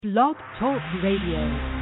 Blog Talk Radio.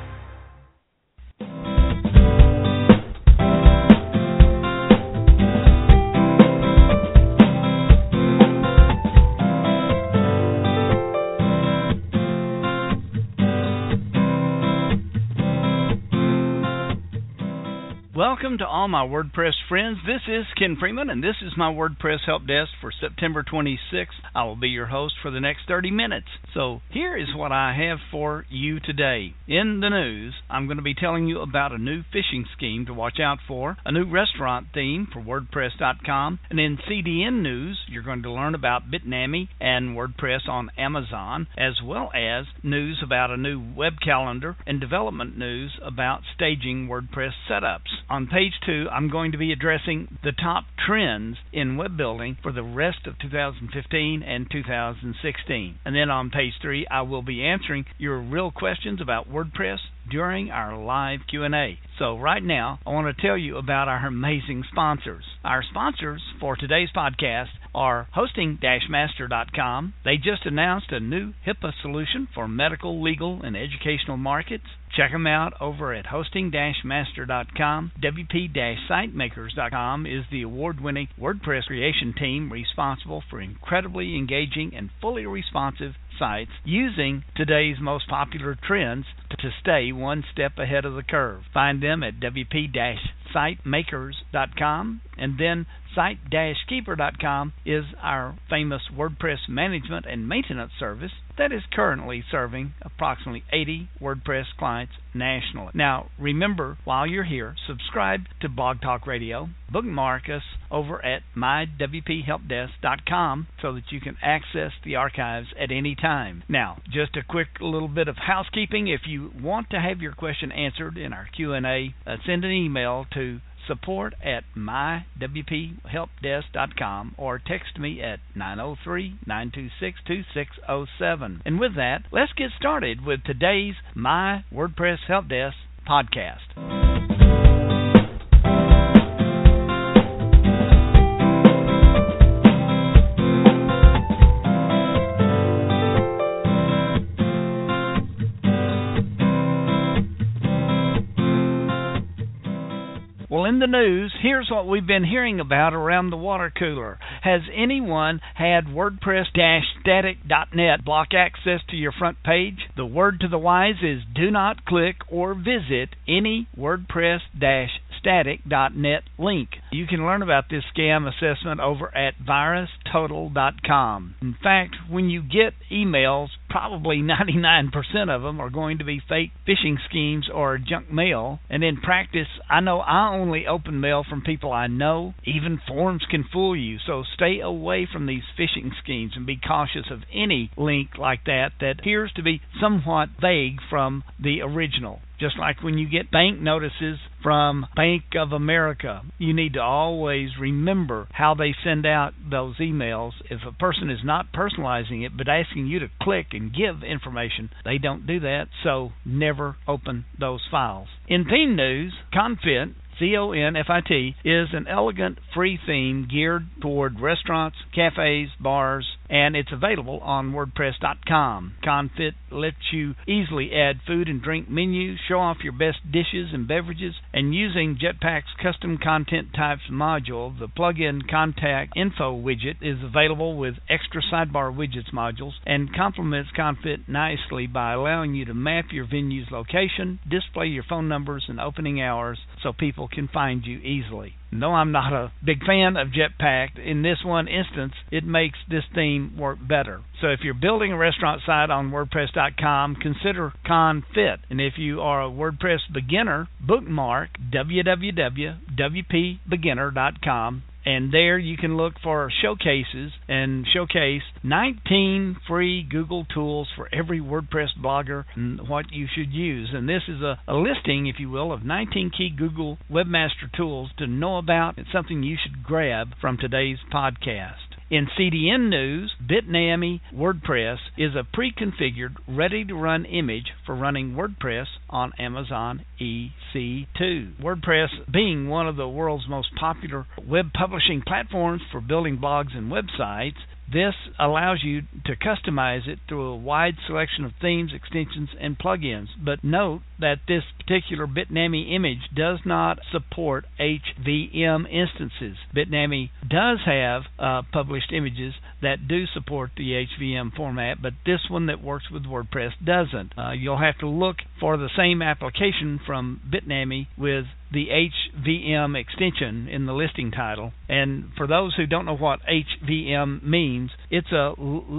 Welcome to all my WordPress friends. This is Ken Freeman, and this is my WordPress Help Desk for September 26th. I will be your host for the next 30 minutes. So here is what I have for you today. In the news, I'm going to be telling you about a new phishing scheme to watch out for, a new restaurant theme for WordPress.com, and in CDN news, you're going to learn about Bitnami and WordPress on Amazon, as well as news about a new web calendar and development news about staging WordPress setups. On page 2, I'm going to be addressing the top trends in web building for the rest of 2015 and 2016. And then on page 3, I will be answering your real questions about WordPress during our live Q&A. So right now, I want to tell you about our amazing sponsors. Our sponsors for today's podcast are hosting-master.com. They just announced a new HIPAA solution for medical, legal, and educational markets. Check them out over at hosting-master.com. WP-SiteMakers.com is the award-winning WordPress creation team responsible for incredibly engaging and fully responsive sites using today's most popular trends to stay one step ahead of the curve. Find them at WP-SiteMakers.com, and then Site-Keeper.com is our famous WordPress management and maintenance service that is currently serving approximately 80 WordPress clients nationally. Now, remember, while you're here, subscribe to Blog Talk Radio, bookmark us over at mywphelpdesk.com so that you can access the archives at any time. Now, just a quick little bit of housekeeping. If you want to have your question answered in our Q&A, send an email to support@mywphelpdesk.com or text me at 903-926-2607. And with that, let's get started with today's My WordPress Help Desk podcast. Well, in the news, here's what we've been hearing about around the water cooler. Has anyone had WordPress-static.net block access to your front page? The word to the wise is do not click or visit any WordPress-static.net link. You can learn about this scam assessment over at virustotal.com. In fact, when you get emails, probably 99% of them are going to be fake phishing schemes or junk mail. And in practice, I know I only open mail from people I know. Even forums can fool you, so stay away from these phishing schemes and be cautious of any link like that appears to be somewhat vague from the original. Just like when you get bank notices from Bank of America, you need to always remember how they send out those emails. If a person is not personalizing it but asking you to click and give information, they don't do that, so never open those files. In theme news, Confit, CONFIT, is an elegant free theme geared toward restaurants, cafes, bars, and it's available on WordPress.com. Confit lets you easily add food and drink menus, show off your best dishes and beverages, and using Jetpack's custom content types module, the plug-in contact info widget is available with extra sidebar widgets modules and complements Confit nicely by allowing you to map your venue's location, display your phone numbers and opening hours so people can find you easily. Though I'm not a big fan of Jetpack, in this one instance, it makes this theme work better. So if you're building a restaurant site on WordPress.com, consider Confit. And if you are a WordPress beginner, bookmark www.wpbeginner.com. And there you can look for showcases and showcase 19 free Google tools for every WordPress blogger and what you should use. And this is a listing, if you will, of 19 key Google Webmaster tools to know about. It's something you should grab from today's podcast. In CDN news, Bitnami WordPress is a pre-configured, ready-to-run image for running WordPress on Amazon EC2. WordPress being one of the world's most popular web publishing platforms for building blogs and websites, This allows you to customize it through a wide selection of themes, extensions, and plugins. But note that this particular Bitnami image does not support HVM instances. Bitnami does have published images that do support the HVM format, but this one that works with WordPress doesn't. You'll have to look for the same application from Bitnami with the HVM extension in the listing title. And for those who don't know what HVM means, it's a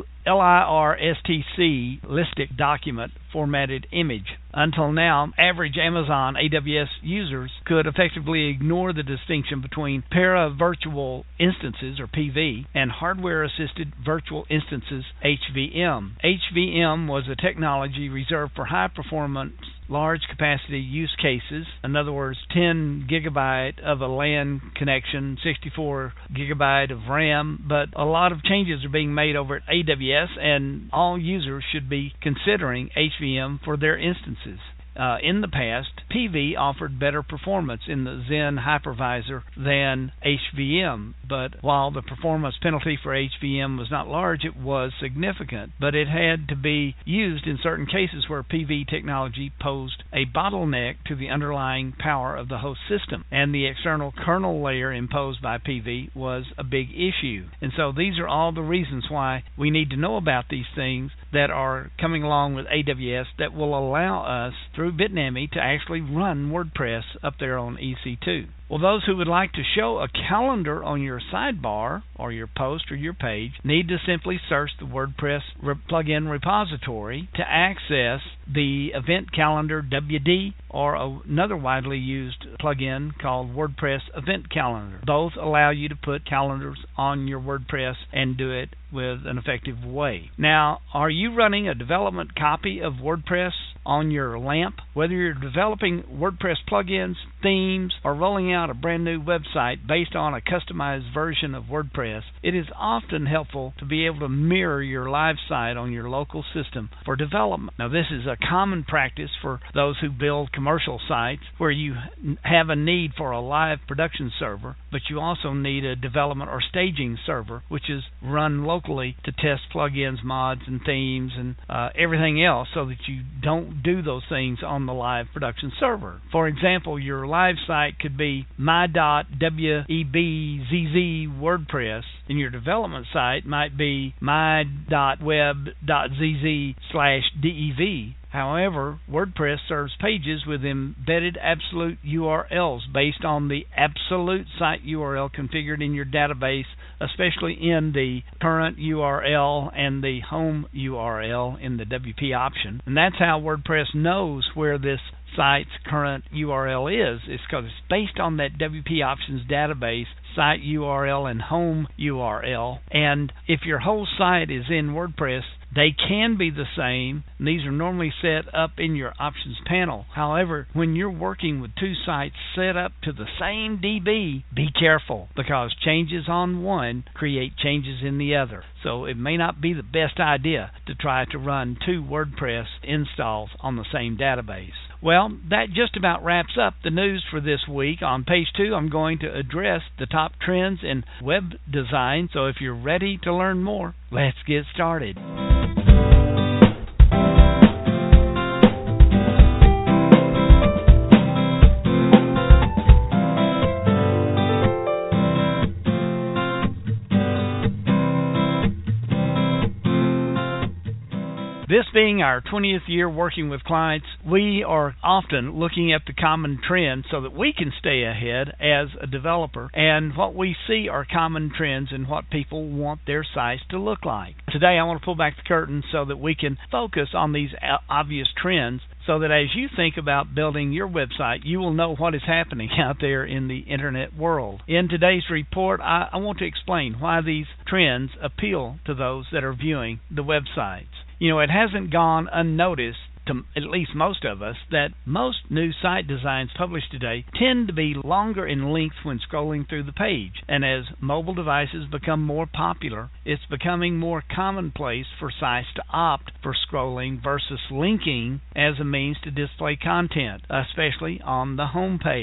LIRSTC listic document formatted image. Until now, average Amazon AWS users could effectively ignore the distinction between para-virtual instances, or PV, and hardware-assisted virtual instances, HVM. HVM was a technology reserved for high-performance, large-capacity use cases. In other words, 10 gigabyte of a LAN connection, 64 gigabyte of RAM, but a lot of changes are being made over at AWS, and all users should be considering HVM for their instances. In the past, PV offered better performance in the Xen hypervisor than HVM, but while the performance penalty for HVM was not large, it was significant. But it had to be used in certain cases where PV technology posed a bottleneck to the underlying power of the host system, and the external kernel layer imposed by PV was a big issue. And so these are all the reasons why we need to know about these things that are coming along with AWS that will allow us, through Bitnami, to actually run WordPress up there on EC2. Well, those who would like to show a calendar on your sidebar or your post or your page need to simply search the WordPress plugin repository to access the Event Calendar WD, or another widely used plugin called WordPress Event Calendar. Both allow you to put calendars on your WordPress and do it with an effective way. Now, are you running a development copy of WordPress on your LAMP? Whether you're developing WordPress plugins, themes, or rolling out a brand new website based on a customized version of WordPress, it is often helpful to be able to mirror your live site on your local system for development. Now, this is a common practice for those who build commercial sites where you have a need for a live production server, but you also need a development or staging server, which is run locally to test plugins, mods, and themes, and everything else, so that you don't do those things on the live production server. For example, your live site could be my.webzz WordPress, and your development site might be my.web.zz/dev. However, WordPress serves pages with embedded absolute URLs based on the absolute site URL configured in your database, especially in the current URL and the home URL in the WP option. And that's how WordPress knows where this site's current URL is. It's because it's based on that WP options database, site URL and home URL. And if your whole site is in WordPress, they can be the same, and these are normally set up in your options panel. However, when you're working with two sites set up to the same DB, be careful, because changes on one create changes in the other. So it may not be the best idea to try to run two WordPress installs on the same database. Well, that just about wraps up the news for this week. On page 2, I'm going to address the top trends in web design. So if you're ready to learn more, let's get started. This being our 20th year working with clients, we are often looking at the common trends so that we can stay ahead as a developer. And what we see are common trends in what people want their sites to look like. Today I want to pull back the curtain so that we can focus on these obvious trends, so that as you think about building your website, you will know what is happening out there in the internet world. In today's report, I want to explain why these trends appeal to those that are viewing the websites. You know, it hasn't gone unnoticed, to at least most of us, that most new site designs published today tend to be longer in length when scrolling through the page. And as mobile devices become more popular, it's becoming more commonplace for sites to opt for scrolling versus linking as a means to display content, especially on the home page.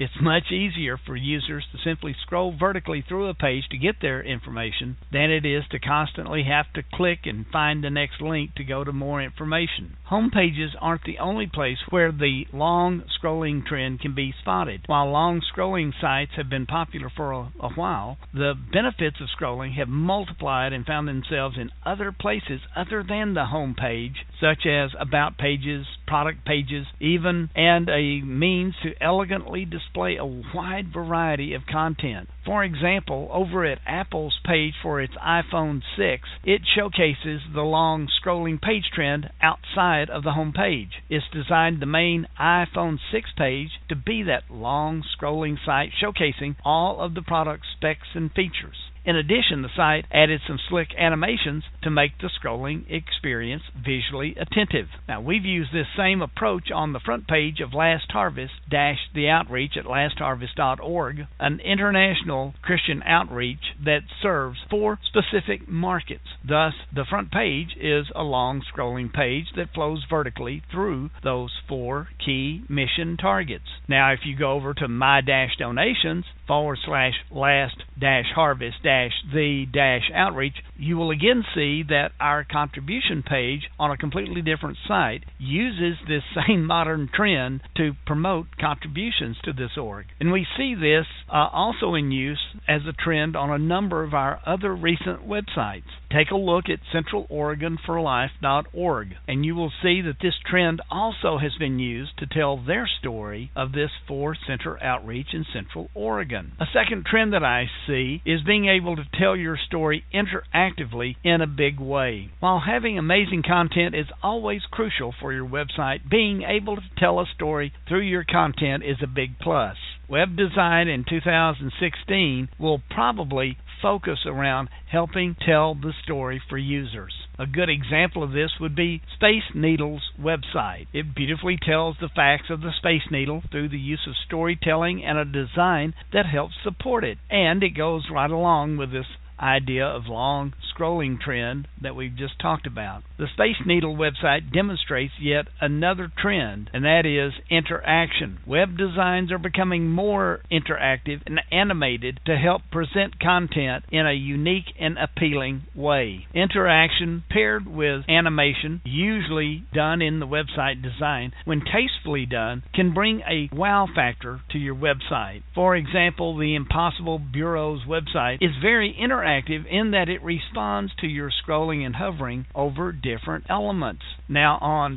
It's much easier for users to simply scroll vertically through a page to get their information than it is to constantly have to click and find the next link to go to more information. Home pages aren't the only place where the long scrolling trend can be spotted. While long scrolling sites have been popular for a while, the benefits of scrolling have multiplied and found themselves in other places other than the home page, such as about pages, product pages, and a means to elegantly display a wide variety of content. For example, over at Apple's page for its iPhone 6, it showcases the long scrolling page trend outside of the home page. It's designed the main iPhone 6 page to be that long scrolling site showcasing all of the product specs and features. In addition, the site added some slick animations to make the scrolling experience visually attentive. Now, we've used this same approach on the front page of Last Harvest - the outreach at lastharvest.org, an international Christian outreach that serves 4 specific markets. Thus, the front page is a long scrolling page that flows vertically through those 4 key mission targets. Now, if you go over to my-donations /last-harvest-the-outreach, you will again see that our contribution page on a completely different site uses this same modern trend to promote contributions to this org. And we see this also in use as a trend on a number of our other recent websites. Take a look at centraloregonforlife.org, and you will see that this trend also has been used to tell their story of this 4-center outreach in Central Oregon. A second trend that I see is being able to tell your story interactively in a big way. While having amazing content is always crucial for your website, being able to tell a story through your content is a big plus. Web design in 2016 will probably focus around helping tell the story for users. A good example of this would be Space Needle's website. It beautifully tells the facts of the Space Needle through the use of storytelling and a design that helps support it. And it goes right along with this idea of long scrolling trend that we've just talked about. The Space Needle website demonstrates yet another trend, and that is interaction. Web designs are becoming more interactive and animated to help present content in a unique and appealing way. Interaction paired with animation, usually done in the website design, when tastefully done, can bring a wow factor to your website. For example, the Impossible Bureau's website is very interactive in that it responds to your scrolling and hovering over different elements. Now on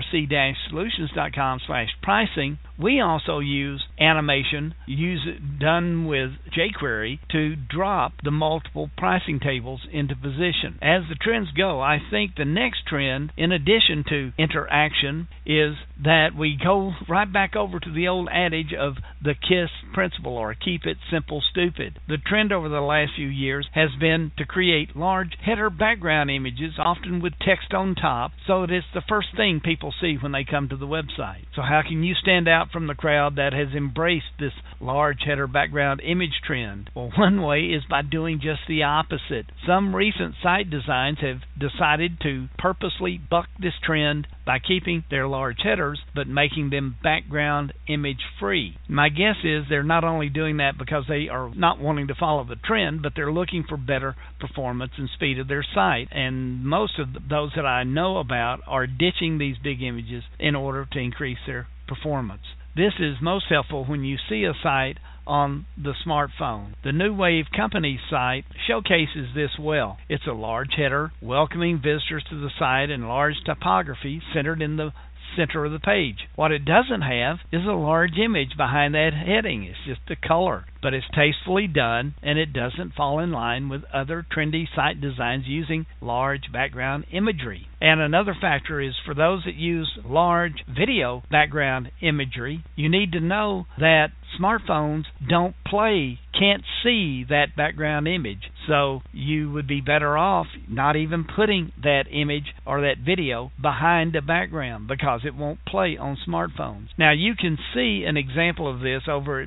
prc-solutions.com/pricing, we also use animation done with jQuery to drop the multiple pricing tables into position. As the trends go, I think the next trend, in addition to interaction, is that we go right back over to the old adage of the KISS principle, or keep it simple, stupid. The trend over the last few years has been to create large header background images, often with text on top, so that it's the first thing people see when they come to the website. So how can you stand out from the crowd that has embraced this large header background image trend? Well, one way is by doing just the opposite. Some recent site designs have decided to purposely buck this trend by keeping their large headers but making them background image free. My guess is they're not only doing that because they are not wanting to follow the trend, but they're looking for better performance and speed of their site. And most of those that I know about are ditching these big images in order to increase their performance. This is most helpful when you see a site on the smartphone. The New Wave Company site showcases this well. It's a large header welcoming visitors to the site and large typography centered in the center of the page. What it doesn't have is a large image behind that heading. It's just the color. But it's tastefully done, and it doesn't fall in line with other trendy site designs using large background imagery. And another factor is for those that use large video background imagery, you need to know that smartphones can't see that background image. So you would be better off not even putting that image or that video behind the background because it won't play on smartphones. Now you can see an example of this over at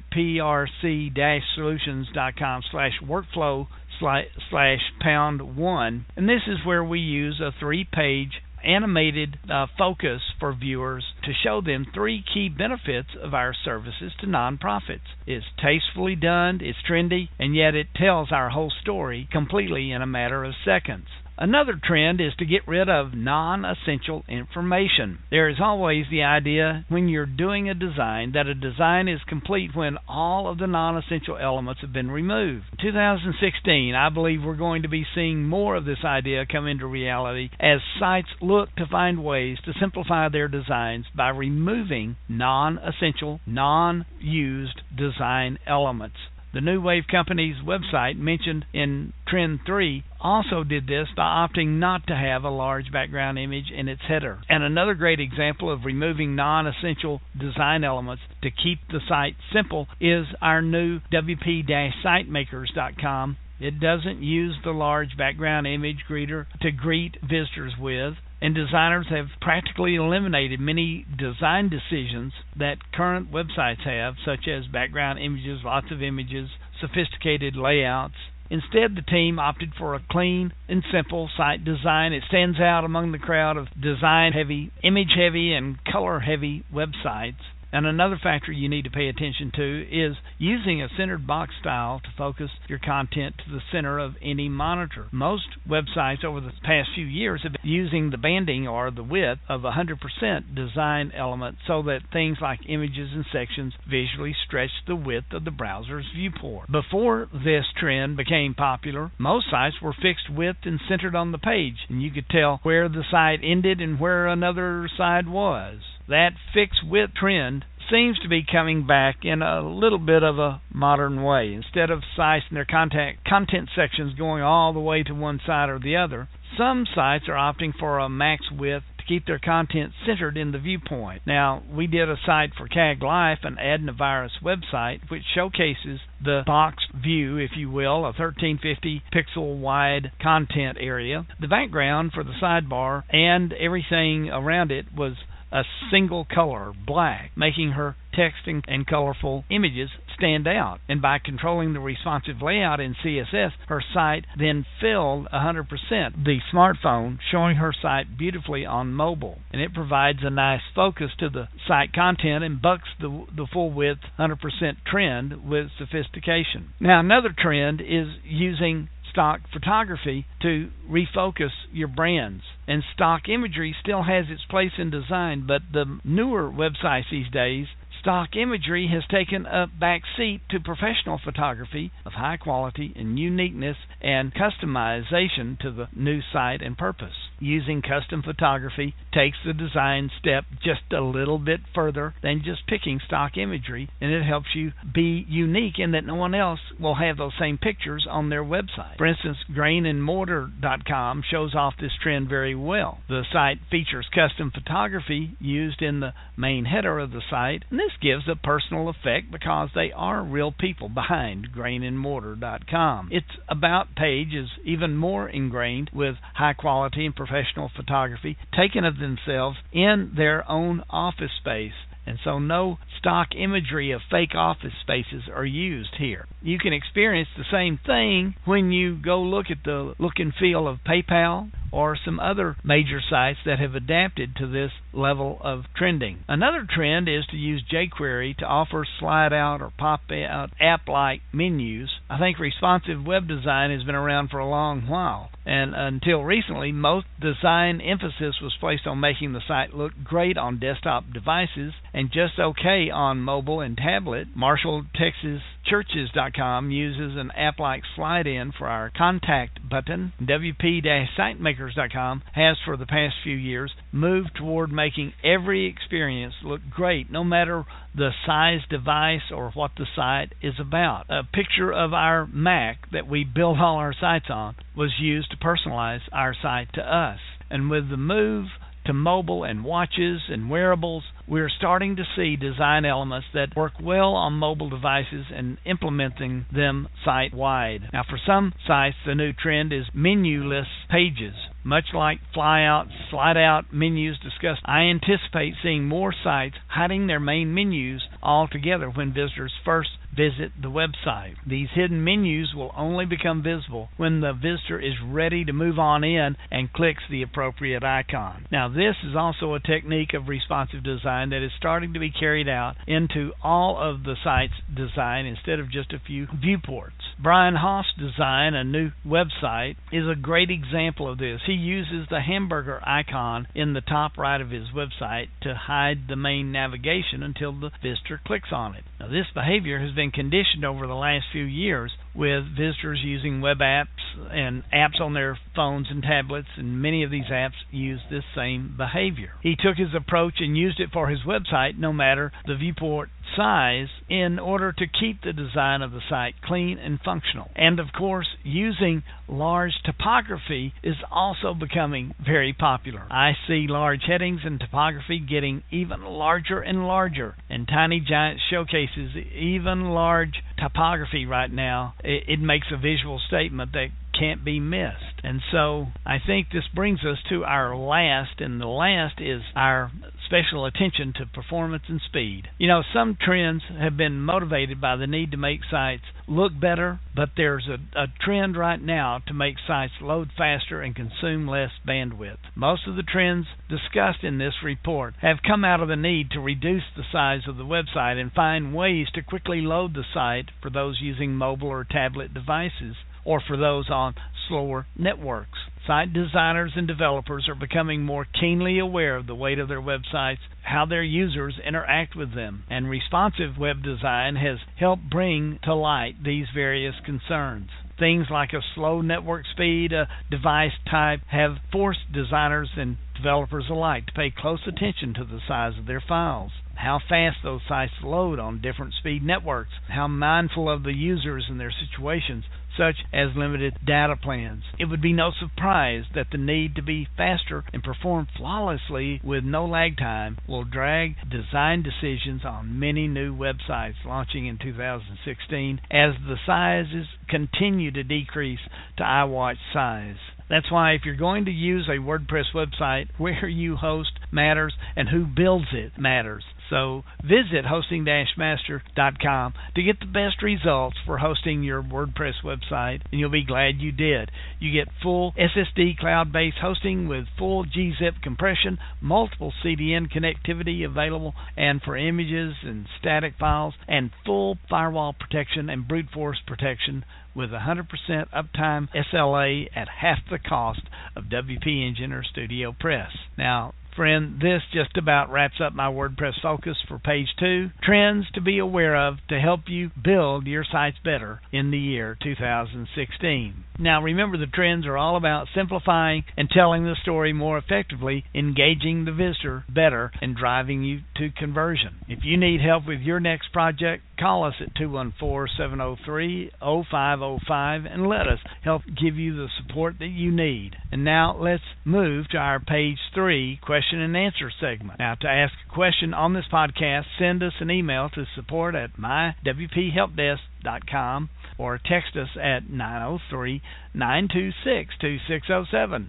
prc-solutions.com/workflow/#1, and this is where we use a 3-page animated focus for viewers to show them 3 key benefits of our services to nonprofits. It's tastefully done, it's trendy, and yet it tells our whole story completely in a matter of seconds. Another trend is to get rid of non-essential information. There is always the idea when you're doing a design that a design is complete when all of the non-essential elements have been removed. In 2016, I believe we're going to be seeing more of this idea come into reality as sites look to find ways to simplify their designs by removing non-essential, non-used design elements. The New Wave Company's website mentioned in Trend 3 also did this by opting not to have a large background image in its header. And another great example of removing non-essential design elements to keep the site simple is our new WP-SiteMakers.com. It doesn't use the large background image greeter to greet visitors with, and designers have practically eliminated many design decisions that current websites have, such as background images, lots of images, sophisticated layouts. Instead, the team opted for a clean and simple site design. It stands out among the crowd of design-heavy, image-heavy, and color-heavy websites. And another factor you need to pay attention to is using a centered box style to focus your content to the center of any monitor. Most websites over the past few years have been using the banding or the width of 100% design element so that things like images and sections visually stretch the width of the browser's viewport. Before this trend became popular, most sites were fixed width and centered on the page, and you could tell where the site ended and where another side was. That fixed width trend seems to be coming back in a little bit of a modern way. Instead of sites and their content sections going all the way to one side or the other, some sites are opting for a max width to keep their content centered in the viewpoint. Now, we did a site for CAG Life, an Adenovirus website, which showcases the box view, if you will, a 1350 pixel wide content area. The background for the sidebar and everything around it was a single color, black, making her text and colorful images stand out. And by controlling the responsive layout in CSS, her site then filled 100% the smartphone, showing her site beautifully on mobile. And it provides a nice focus to the site content and bucks the full width 100% trend with sophistication. Now, another trend is using stock photography to refocus your brands. And stock imagery still has its place in design, but the newer websites these days, stock imagery has taken a back seat to professional photography of high quality and uniqueness and customization to the new site and purpose. Using custom photography takes the design step just a little bit further than just picking stock imagery, and it helps you be unique in that no one else will have those same pictures on their website. For instance, grainandmortar.com shows off this trend very well. The site features custom photography used in the main header of the site, and this gives a personal effect because they are real people behind grainandmortar.com. Its About page is even more ingrained with high quality and professional photography taken of themselves in their own office space. And so no stock imagery of fake office spaces are used here. You can experience the same thing when you go look at the look and feel of PayPal or some other major sites that have adapted to this level of trending. Another trend is to use jQuery to offer slide-out or pop-out app-like menus. I think responsive web design has been around for a long while, and until recently, most design emphasis was placed on making the site look great on desktop devices and just okay on mobile and tablet. MarshallTexasChurches.com uses an app-like slide-in for our contact button. WP-SiteMakers.com has for the past few years moved toward making every experience look great, no matter the size device or what the site is about. A picture of our Mac that we build all our sites on was used to personalize our site to us. And with the move to mobile and watches and wearables, we're starting to see design elements that work well on mobile devices and implementing them site-wide. Now, for some sites, the new trend is menu-less pages. Much like fly-out, slide-out menus discussed, I anticipate seeing more sites hiding their main menus altogether when visitors first visit the website. These hidden menus will only become visible when the visitor is ready to move on in and clicks the appropriate icon. Now, this is also a technique of responsive design that is starting to be carried out into all of the site's design instead of just a few viewports. Brian Hoff's design, a new website, is a great example of this. He uses the hamburger icon in the top right of his website to hide the main navigation until the visitor clicks on it. Now, this behavior has been conditioned over the last few years with visitors using web apps and apps on their phones and tablets, and many of these apps use this same behavior. He took his approach and used it for his website, no matter the viewport size, in order to keep the design of the site clean and functional. And of course, using large typography is also becoming very popular. I see large headings and typography getting even larger and larger, and Tiny Giant showcases even large typography right now. It makes a visual statement that can't be missed. And so I think this brings us to our last, and the last is our special attention to performance and speed. You know, some trends have been motivated by the need to make sites look better, but there's a trend right now to make sites load faster and consume less bandwidth. Most of the trends discussed in this report have come out of the need to reduce the size of the website and find ways to quickly load the site for those using mobile or tablet devices, or for those on slower networks. Site designers and developers are becoming more keenly aware of the weight of their websites, how their users interact with them, and responsive web design has helped bring to light these various concerns. Things like a slow network speed, a device type, have forced designers and developers alike to pay close attention to the size of their files, how fast those sites load on different speed networks, how mindful of the users and their situations, such as limited data plans. It would be no surprise that the need to be faster and perform flawlessly with no lag time will drag design decisions on many new websites launching in 2016 as the sizes continue to decrease to iWatch size. That's why if you're going to use a WordPress website, where you host matters and who builds it matters. So visit hosting-master.com to get the best results for hosting your WordPress website, and you'll be glad you did. You get full SSD cloud-based hosting with full gzip compression, multiple CDN connectivity available, and for images and static files, and full firewall protection and brute force protection with 100% uptime SLA at half the cost of WP Engine or Studio Press. Now, friend, this just about wraps up my WordPress focus for page 2. Trends to be aware of to help you build your sites better in the year 2016. Now, remember, the trends are all about simplifying and telling the story more effectively, engaging the visitor better, and driving you to conversion. If you need help with your next project, call us at 214-703-0505 and let us help give you the support that you need. And now let's move to our page 3 question and answer segment. Now, to ask a question on this podcast, send us an email to support@mywphelpdesk.com or text us at 903-926-2607.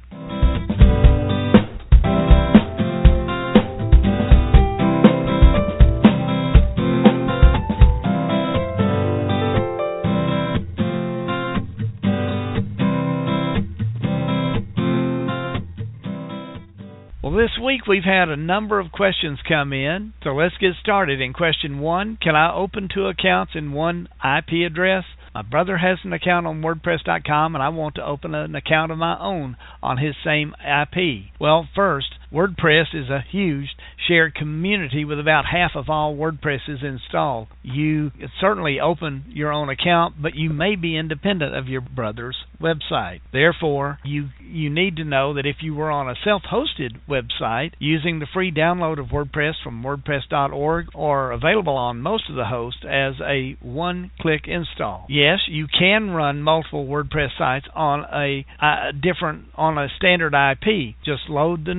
This week we've had a number of questions come in, so let's get started. In question 1, can I open 2 accounts in one IP address? My brother has an account on WordPress.com, and I want to open an account of my own on his same IP. Well, first, WordPress is a huge shared community with about half of all WordPresses installed. You can certainly open your own account, but you may be independent of your brother's website. Therefore, you need to know that if you were on a self-hosted website using the free download of WordPress from WordPress.org or available on most of the hosts as a one-click install. Yes, you can run multiple WordPress sites on a standard IP. Just load the new WordPress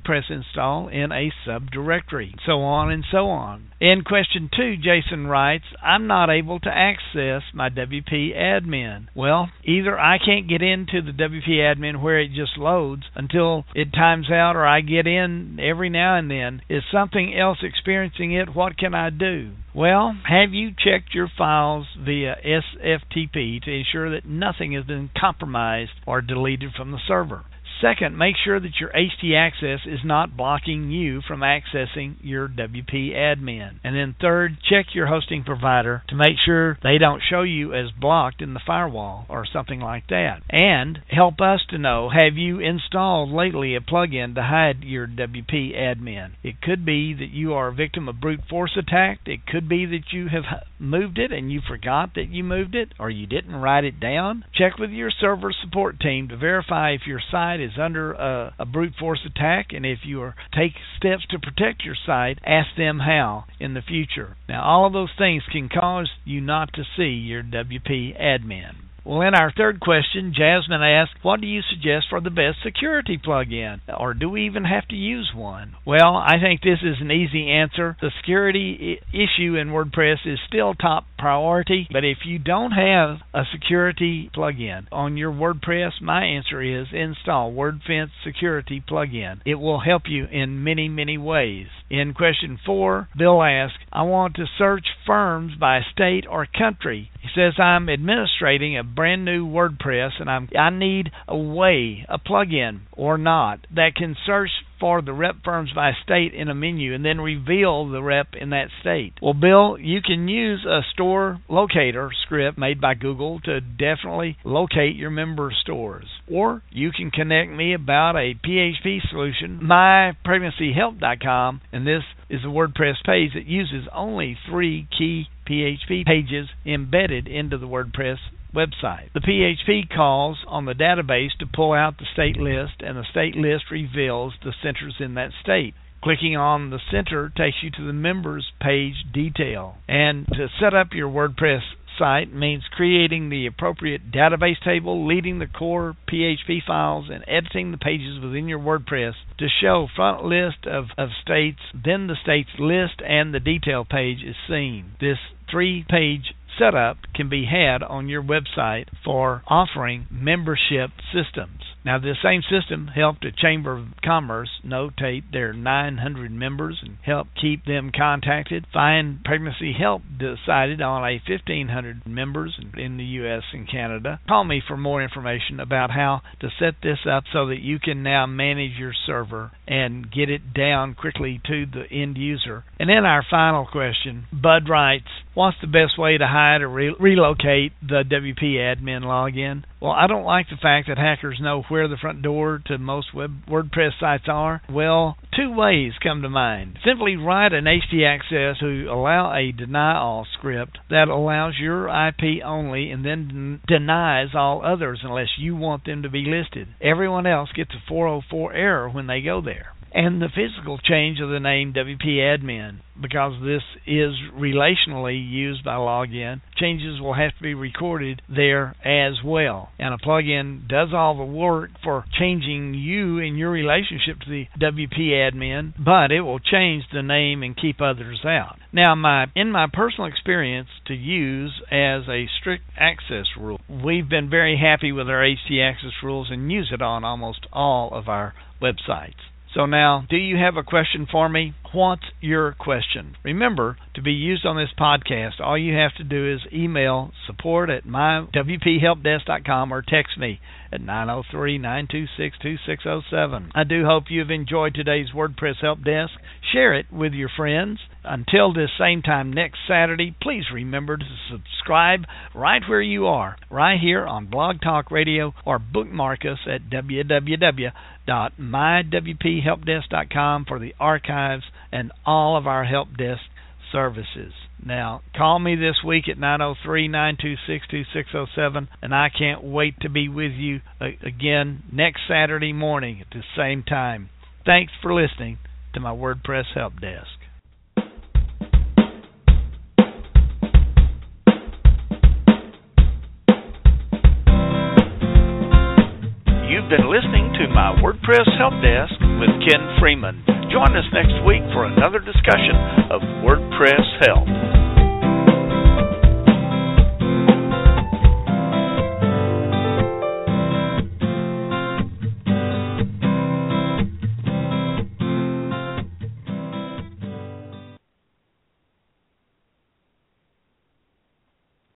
WordPress install in a subdirectory, so on and so on. In question 2, Jason writes, I'm not able to access my WP admin. Well, either I can't get into the WP admin where it just loads until it times out, or I get in every now and then. Is something else experiencing it? What can I do? Well, have you checked your files via SFTP to ensure that nothing has been compromised or deleted from the server? Second, make sure that your htaccess is not blocking you from accessing your WP admin. And then third, check your hosting provider to make sure they don't show you as blocked in the firewall or something like that. And help us to know, have you installed lately a plugin to hide your WP admin? It could be that you are a victim of brute force attack. It could be that you have moved it and you forgot that you moved it, or you didn't write it down. Check with your server support team to verify if your site is under a brute force attack, and if you take steps to protect your site, ask them how in the future. Now, all of those things can cause you not to see your WP admin. Well, in our third question, Jasmine asked, what do you suggest for the best security plugin? Or do we even have to use one? Well, I think this is an easy answer. The security issue in WordPress is still top priority, but if you don't have a security plugin on your WordPress, my answer is install WordFence Security Plugin. It will help you in many, many ways. In question 4, Bill asked, I want to search firms by state or country. He says, I'm administrating a brand new WordPress and I need a plugin or not, that can search for the rep firms by state in a menu and then reveal the rep in that state. Well, Bill, you can use a store locator script made by Google to definitely locate your member stores. Or you can connect me about a PHP solution, mypregnancyhelp.com, and this is a WordPress page that uses only 3 key PHP pages embedded into the WordPress website. The PHP calls on the database to pull out the state list, and the state list reveals the centers in that state. Clicking on the center takes you to the members page detail. And to set up your WordPress site means creating the appropriate database table, leading the core PHP files, and editing the pages within your WordPress to show front list of states, then the states list, and the detail page is seen. This 3-page setup can be had on your website for offering membership systems. Now, this same system helped a Chamber of Commerce notate their 900 members and help keep them contacted. Find Pregnancy Help decided on a 1,500 members in the U.S. and Canada. Call me for more information about how to set this up so that you can now manage your server and get it down quickly to the end user. And then our final question, Bud writes, what's the best way to hide or relocate the WP admin login? Well, I don't like the fact that hackers know where the front door to most WordPress sites are. Well, 2 ways come to mind. Simply write an htaccess to allow a deny all script that allows your IP only and then denies all others unless you want them to be listed. Everyone else gets a 404 error when they go there. And the physical change of the name WP admin, because this is relationally used by login, changes will have to be recorded there as well. And a plugin does all the work for changing you in your relationship to the WP admin, but it will change the name and keep others out. Now, in my personal experience to use as a strict access rule, we've been very happy with our htaccess rules and use it on almost all of our websites. So now, do you have a question for me? What's your question? Remember, to be used on this podcast, all you have to do is email support@mywphelpdesk.com or text me at 903-926-2607. I do hope you've enjoyed today's WordPress Help Desk. Share it with your friends. Until this same time next Saturday, please remember to subscribe right where you are, right here on Blog Talk Radio, or bookmark us at www.mywphelpdesk.com for the archives and all of our help desk services. Now, call me this week at 903-926-2607, and I can't wait to be with you again next Saturday morning at the same time. Thanks for listening to my WordPress Help Desk. You've been listening to my WordPress Help Desk with Ken Freeman. Join us next week for another discussion of WordPress help.